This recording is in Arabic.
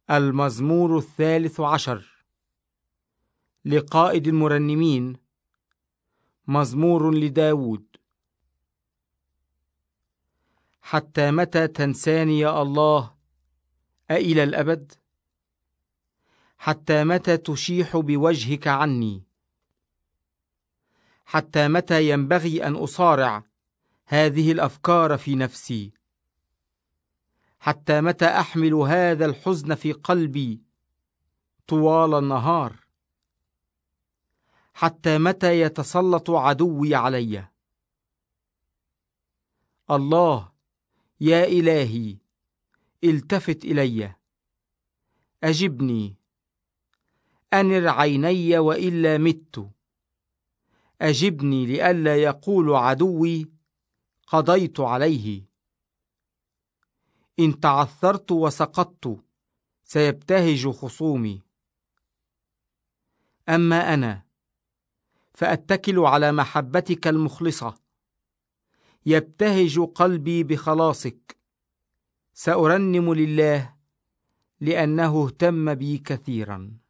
المزمور 13 لقائد المرنمين، مزمور لداود. حتى متى تنساني يا الله؟ أإلى الأبد؟ حتى متى تشيح بوجهك عني؟ حتى متى ينبغي أن أصارع هذه الأفكار في نفسي؟ حتى متى أحمل هذا الحزن في قلبي طوال النهار؟ حتى متى يتسلط عدوي علي؟ الله يا إلهي، التفت إلي، أجبني، أنر عيني وإلا مت. أجبني لئلا يقول عدوي قضيت عليه. إن تعثرت وسقطت سيبتهج خصومي. أما أنا فأتكل على محبتك المخلصة، يبتهج قلبي بخلاصك. سأرنم لله لأنه اهتم بي كثيرا.